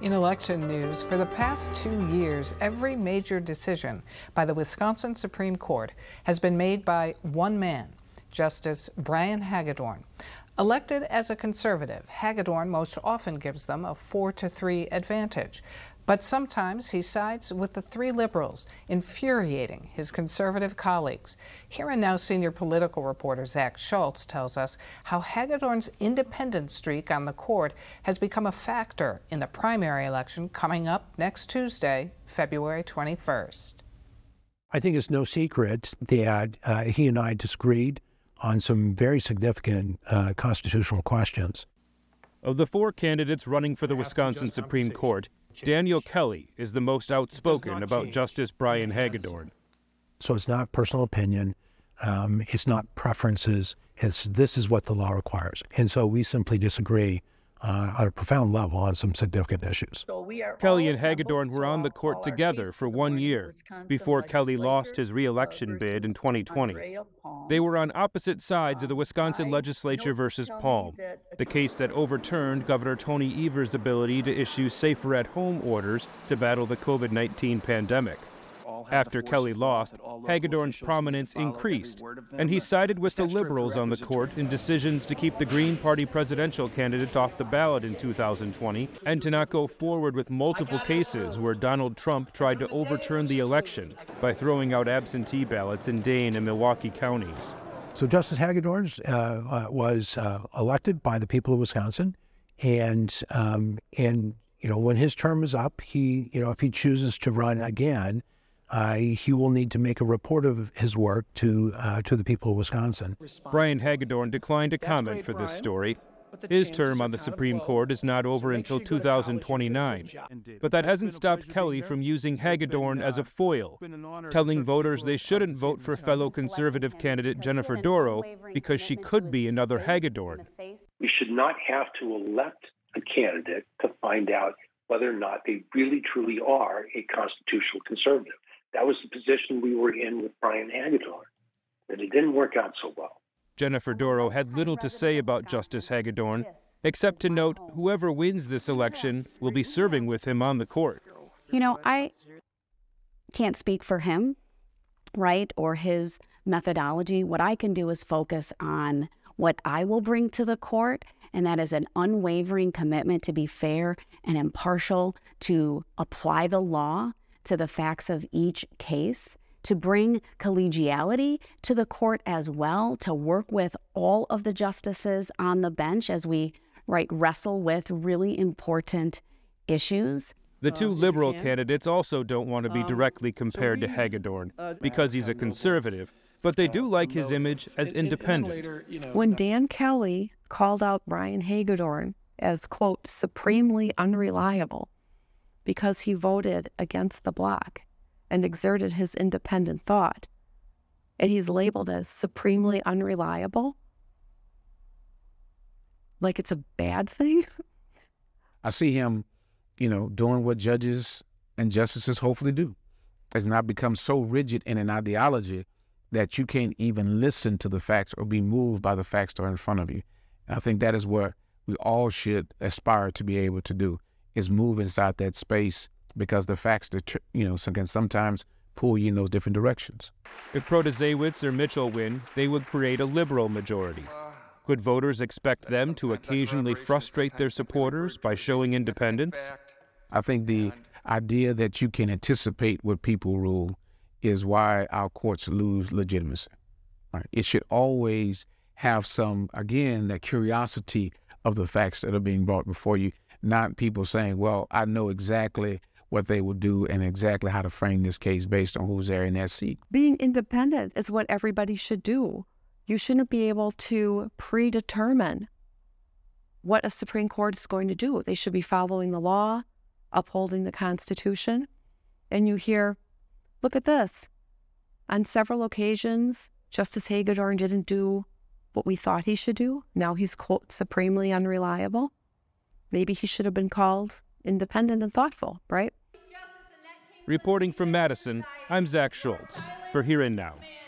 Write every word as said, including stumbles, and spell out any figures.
In election news, for the past two years, every major decision by the Wisconsin Supreme Court has been made by one man, Justice Brian Hagedorn. Elected as a conservative, Hagedorn most often gives them a four to three advantage. But sometimes he sides with the three liberals, infuriating his conservative colleagues. Here and Now senior political reporter Zach Schultz tells us how Hagedorn's independent streak on the court has become a factor in the primary election coming up next Tuesday, February twenty-first. I think it's no secret that uh, he and I disagreed on some very significant uh, constitutional questions. Of the four candidates running for the Wisconsin Supreme Court, Daniel Kelly is the most outspoken about Justice Brian Hagedorn. So it's not personal opinion, um, it's not preferences, it's this is what the law requires. And so we simply disagree uh, on a profound level on some significant issues. Kelly and Hagedorn were on the court together for one year before Kelly lost his re-election bid in twenty twenty. They were on opposite sides of the Wisconsin legislature versus Palm, the case that overturned Governor Tony Evers' ability to issue safer-at-home orders to battle the COVID nineteen pandemic. After Kelly lost, Hagedorn's prominence increased, and he sided with the liberals on the court in decisions to keep the Green Party presidential candidate off the ballot in two thousand twenty and to not go forward with multiple cases where Donald Trump tried to overturn the election by throwing out absentee ballots in Dane and Milwaukee counties. So Justice Hagedorn uh, uh, was uh, elected by the people of Wisconsin, and um, and you know when his term is up, he you know if he chooses to run again, Uh, he will need to make a report of his work to uh, to the people of Wisconsin. Brian Hagedorn declined to comment for this story. His term on the Supreme Court is not over until two thousand twenty-nine. But that hasn't stopped Kelly from using Hagedorn as a foil, telling voters they shouldn't vote for fellow conservative candidate Jennifer Dorow because she could be another Hagedorn. We should not have to elect a candidate to find out whether or not they really truly are a constitutional conservative. That was the position we were in with Brian Hagedorn, and it didn't work out so well. Jennifer Dorow had little to say about Justice Hagedorn, except to note whoever wins this election will be serving with him on the court. You know, I can't speak for him, right, or his methodology. What I can do is focus on what I will bring to the court, and that is an unwavering commitment to be fair and impartial, to apply the law to the facts of each case, to bring collegiality to the court as well, to work with all of the justices on the bench as we right wrestle with really important issues. The two liberal candidates also don't want to be directly compared to Hagedorn because he's a conservative, but they do like his image as independent. When Dan Kelly called out Brian Hagedorn as, quote, supremely unreliable because he voted against the bloc and exerted his independent thought, and he's labeled as supremely unreliable, like it's a bad thing. I see him, you know, doing what judges and justices hopefully do, has not become so rigid in an ideology that you can't even listen to the facts or be moved by the facts that are in front of you. And I think that is what we all should aspire to be able to do, is move inside that space, because the facts that, you know, can sometimes pull you in those different directions. If Protasiewicz or Mitchell win, they would create a liberal majority. Could voters expect them to occasionally frustrate their supporters by showing independence? I think the idea that you can anticipate what people rule is why our courts lose legitimacy. Right? It should always have some, again, that curiosity of the facts that are being brought before you, not people saying, well, I know exactly what they will do and exactly how to frame this case based on who's there in that seat. Being independent is what everybody should do. You shouldn't be able to predetermine what a Supreme Court is going to do. They should be following the law, upholding the Constitution. And you hear, look at this. On several occasions, Justice Hagedorn didn't do what we thought he should do. Now he's, quote, supremely unreliable. Maybe he should have been called independent and thoughtful, right? Reporting from Madison, I'm Zach Schultz for Here and Now.